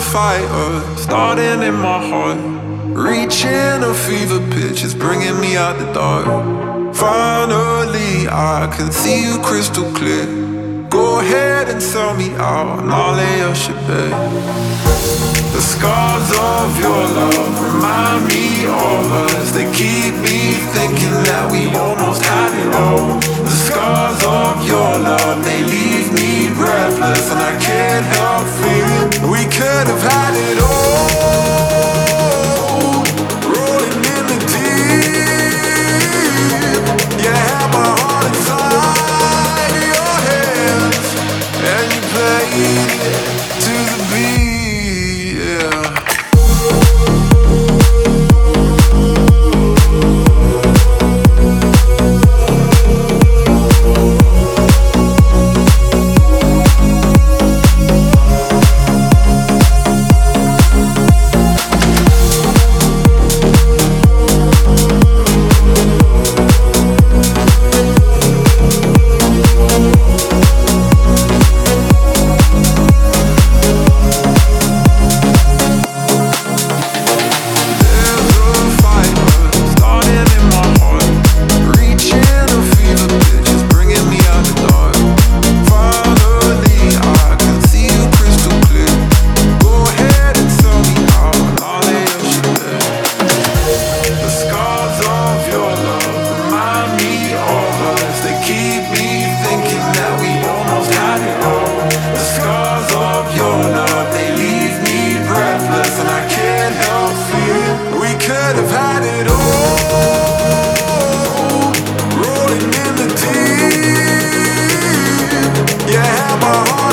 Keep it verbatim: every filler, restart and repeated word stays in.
fire starting in my heart, reaching a fever pitch, it's bringing me out the dark. Finally I can see you crystal clear. Go ahead and sell me out and I'll lay your shit bare. The scars of your love remind me of us. They keep me thinking that we almost had it all. The scars of your love, they leave me breathless, and I can't help feeling we could have had it all. Rolling in the deep, you had my heart inside your hands, and you played it to the beat, yeah. My heart